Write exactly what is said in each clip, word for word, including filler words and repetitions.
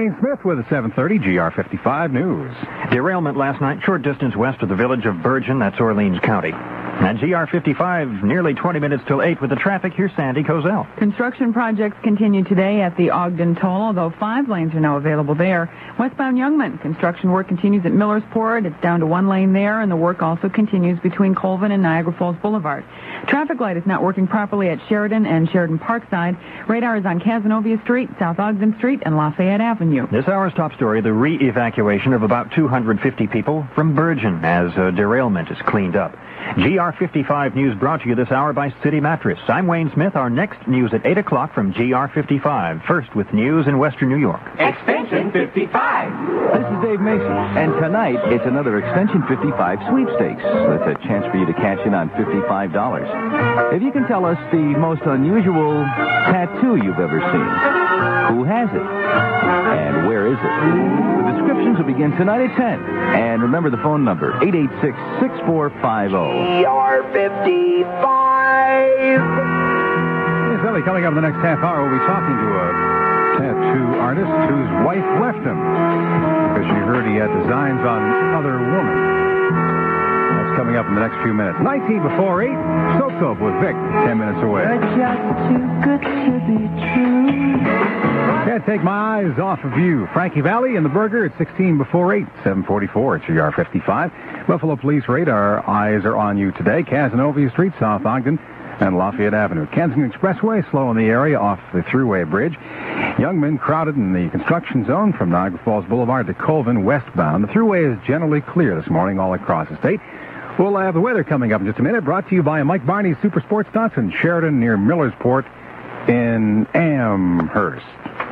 Wayne Smith with the seven thirty G R fifty-five News. Derailment last night, short distance west of the village of Bergen, that's Orleans County. And G R fifty-five, nearly twenty minutes till eight with the traffic. Here's Sandy Kozel. Construction projects continue today at the Ogden Toll, although five lanes are now available there. Westbound Youngman, construction work continues at Millersport. It's down to one lane there, and the work also continues between Colvin and Niagara Falls Boulevard. Traffic light is not working properly at Sheridan and Sheridan Parkside. Radar is on Cazenovia Street, South Ogden Street, and Lafayette Avenue. This hour's top story, the re-evacuation of about two hundred fifty people from Bergen as a derailment is cleaned up. G R fifty-five News brought to you this hour by City Mattress. I'm Wayne Smith. Our next news at eight o'clock from G R fifty-five. First with news in Western New York. Extension fifty-five. This is Dave Mason. And tonight, it's another Extension fifty-five sweepstakes. That's a chance for you to cash in on fifty-five dollars. If you can tell us the most unusual tattoo you've ever seen, who has it? And where is it? The descriptions will begin tonight at ten. And remember the phone number, eight eight six, six four five zero. G R fifty-five. Yes, Ellie, coming up in the next half hour, we'll be talking to a tattoo artist whose wife left him because she heard he had designs on other women. That's coming up in the next few minutes. nineteen before eight, Soap Soap with Vic, ten minutes away. You're just too good to be true. Can't take my eyes off of you. Frankie Valli and the Burger at sixteen before eight, seven forty-four at G R fifty-five. Buffalo Police Radar eyes are on you today. Cazenovia Street, South Ogden, and Lafayette Avenue. Kensington Expressway, slow in the area off the Thruway Bridge. Young men crowded in the construction zone from Niagara Falls Boulevard to Colvin westbound. The Thruway is generally clear this morning all across the state. We'll have the weather coming up in just a minute, brought to you by Mike Barney's Super Sports Stunts in Sheridan near Millersport in Amherst.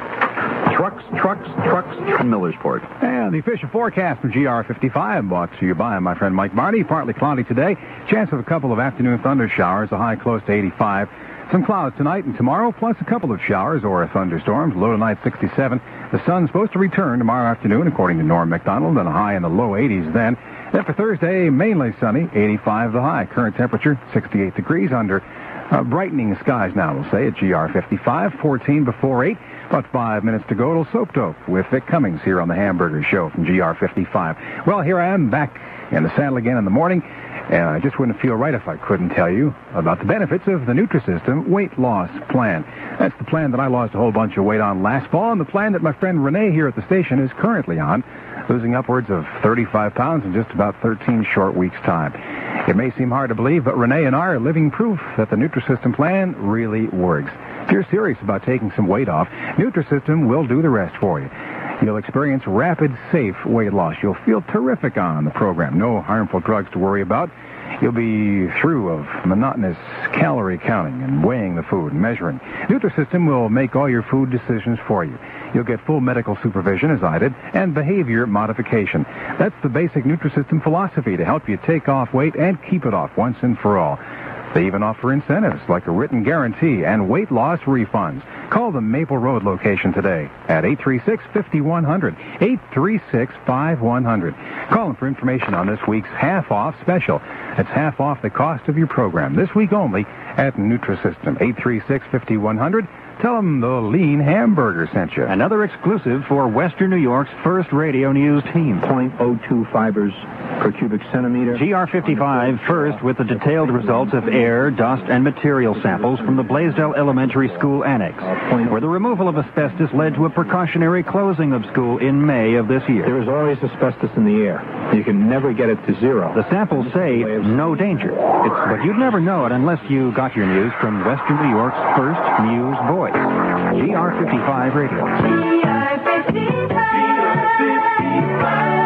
Trucks, trucks, trucks, in Millersport. And the official forecast from G R fifty-five brought to you by my friend Mike Barney. Partly cloudy today. Chance of a couple of afternoon thunder showers, a high close to eighty-five. Some clouds tonight and tomorrow, plus a couple of showers or thunderstorms. Low tonight, sixty-seven. The sun's supposed to return tomorrow afternoon, according to Norm McDonald, and a high in the low eighties then. Then for Thursday, mainly sunny, eighty-five the high. Current temperature, sixty-eight degrees under. Uh, brightening skies now, we'll say, at G R fifty-five, fourteen before eight. About five minutes to go till Soap Dope with Vic Cummings here on the Hamburger Show from G R fifty-five. Well, here I am back in the saddle again in the morning, and I just wouldn't feel right if I couldn't tell you about the benefits of the Nutrisystem weight loss plan. That's the plan that I lost a whole bunch of weight on last fall, and the plan that my friend Renee here at the station is currently on, losing upwards of thirty-five pounds in just about thirteen short weeks' time. It may seem hard to believe, but Renee and I are living proof that the Nutrisystem plan really works. If you're serious about taking some weight off, Nutrisystem will do the rest for you. You'll experience rapid, safe weight loss. You'll feel terrific on the program. No harmful drugs to worry about. You'll be through of monotonous calorie counting and weighing the food and measuring. Nutrisystem will make all your food decisions for you. You'll get full medical supervision, as I did, and behavior modification. That's the basic Nutrisystem philosophy to help you take off weight and keep it off once and for all. They even offer incentives like a written guarantee and weight loss refunds. Call the Maple Road location today at eight three six, five one zero zero, eight three six, five one zero zero. Call them for information on this week's half-off special. That's half off the cost of your program. This week only at Nutrisystem, eight three six, five one zero zero. Tell them the Lean Hamburger sent you. Another exclusive for Western New York's first radio news team. zero point zero two fibers per cubic centimeter. G R fifty-five first with the detailed results of air, dust, and material samples from the Blaisdell Elementary School Annex, where the removal of asbestos led to a precautionary closing of school in May of this year. There is always asbestos in the air. You can never get it to zero. The samples say no danger. It's, but you'd never know it unless you got your news from Western New York's first news voice. G R fifty-five Radio. G R fifty-five.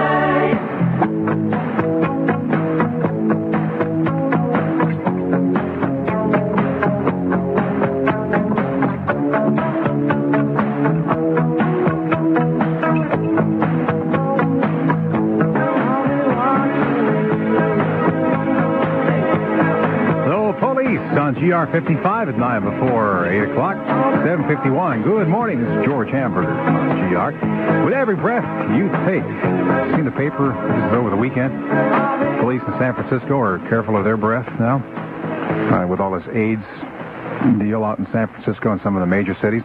On G R fifty-five at nine before eight o'clock, seven fifty-one. Good morning. This is George Hamburger on G R. With every breath you take. Seen the paper? This is over the weekend. Police in San Francisco are careful of their breath now. Uh, with all this AIDS deal out in San Francisco and some of the major cities.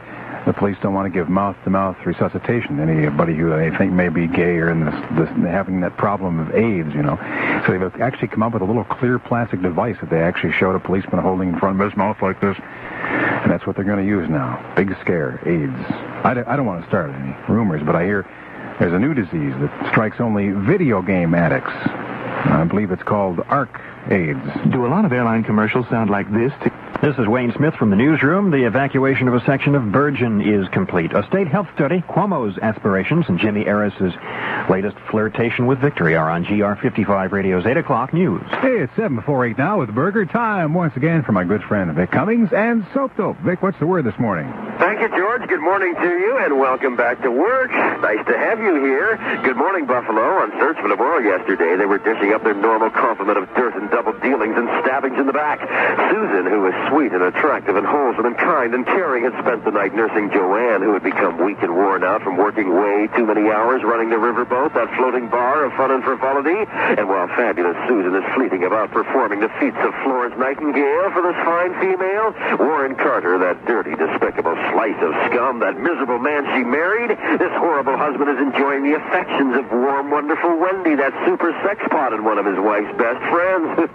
the police don't want to give mouth-to-mouth resuscitation to anybody who they think may be gay or in this, this, having that problem of AIDS, you know. So they've actually come up with a little clear plastic device that they actually showed a policeman holding in front of his mouth like this. And that's what they're going to use now. Big scare, AIDS. I don't, I don't want to start any rumors, but I hear there's a new disease that strikes only video game addicts. I believe it's called ARC AIDS. Do a lot of airline commercials sound like this? To- This is Wayne Smith from the newsroom. The evacuation of a section of Virgin is complete. A state health study, Cuomo's aspirations, and Jimmy Arris's latest flirtation with victory are on G R fifty-five Radio's eight o'clock news. Hey, it's seven before eight now with Burger Time once again for my good friend Vic Cummings and Soap Dope. Vic, what's the word this morning? Thank you, George. Good morning to you, and welcome back to work. Nice to have you here. Good morning, Buffalo. On Search for Tomorrow yesterday, they were dishing up their normal complement of dirt and double dealings and stabbings in the back. Susan, who was sweet and attractive and wholesome and kind and caring, had spent the night nursing Joanne, who had become weak and worn out from working way too many hours running the riverboat, that floating bar of fun and frivolity. And while fabulous Susan is fleeting about performing the feats of Florence Nightingale for this fine female, Warren Carter, that dirty, despicable slice of scum, that miserable man she married, this horrible husband is enjoying the affections of warm, wonderful Wendy, that super sex pot and one of his wife's best friends.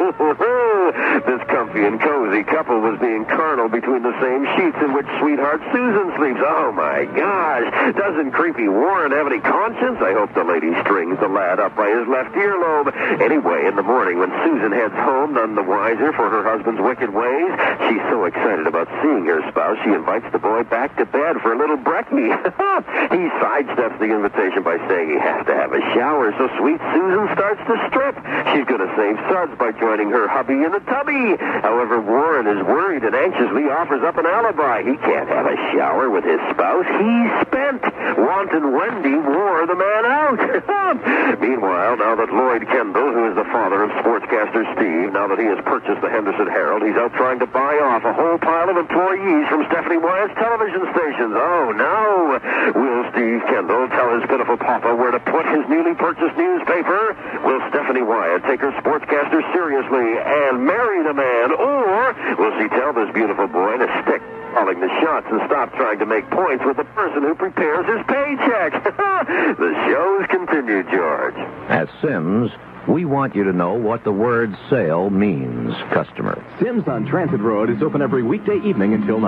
This comfy and cozy couple was being carnal between the same sheets in which sweetheart Susan sleeps. Oh, my gosh. Doesn't creepy Warren have any conscience? I hope the lady strings the lad up by his left earlobe. Anyway, in the morning when Susan heads home, none the wiser for her husband's wicked ways, she's so excited about seeing her spouse, she invites the boy back to bed for a little brekkie. He sidesteps the invitation by saying he has to have a shower, so sweet Susan starts to strip. She's going to save suds by joining her hubby in the tubby. However, Warren is worried and anxiously offers up an alibi. He can't have a shower with his spouse. He's spent. Wanton Wendy wore the man out. Meanwhile, now that Lloyd Kendall, who is the father of sportscaster Steve, now that he has purchased the Henderson Herald, he's out trying to buy off a whole pile of employees from Stephanie Wyatt's television stations. Oh, no. Will Steve Kendall tell his pitiful papa where to put his newly purchased newspaper? Will Stephanie Wyatt take her sportscaster seriously and marry the man? Or will she tell this beautiful boy to stick calling the shots and stop trying to make points with the person who prepares his paycheck? The show's continued, George. At Sims, we want you to know what the word sale means, customer. Sims on Transit Road is open every weekday evening until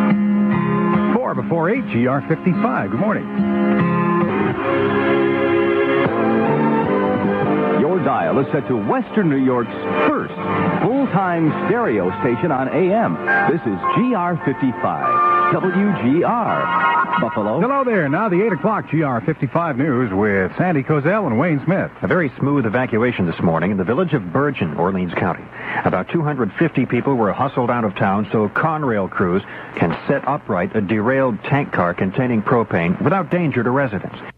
nine. Four before eight, G R fifty-five. Good morning. Your dial is set to Western New York's first full-time stereo station on A M. This is G R fifty-five, W G R, Buffalo. Hello there. Now the eight o'clock G R fifty-five news with Sandy Kozel and Wayne Smith. A very smooth evacuation this morning in the village of Bergen, Orleans County. About two hundred fifty people were hustled out of town so Conrail crews can set upright a derailed tank car containing propane without danger to residents.